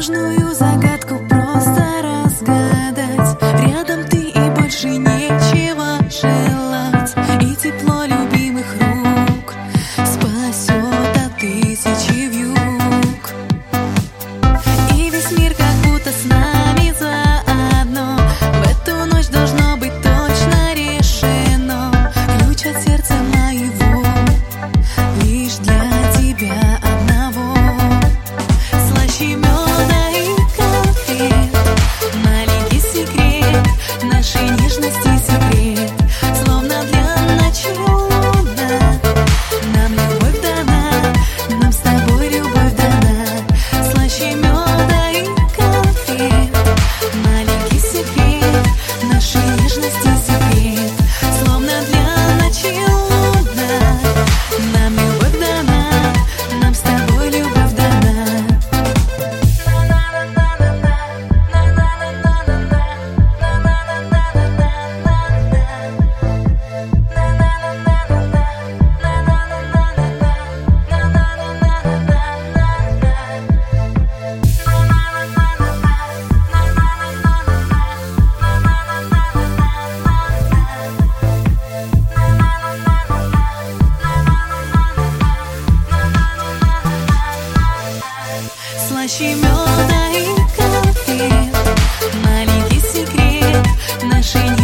Сложную загадку просто разгадать. Рядом ты и больше нечего желать. И тепло любимых рук спасет от тысячи вьюг. И весь мир как будто с нами заодно. В эту ночь должно быть точно решено. Ключ от сердца моего лишь для тебя одного. Слаще меда и конфет, маленький секрет нашей нежности секрет. Словно для начала нам любовь дана, нам с тобой любовь дана. Слаще меда и конфет, маленький секрет нашей нежности секрет. Словно для начала нам любовь дана, нам с тобой любовь дана. Слаще меда и конфет, маленький секрет нашей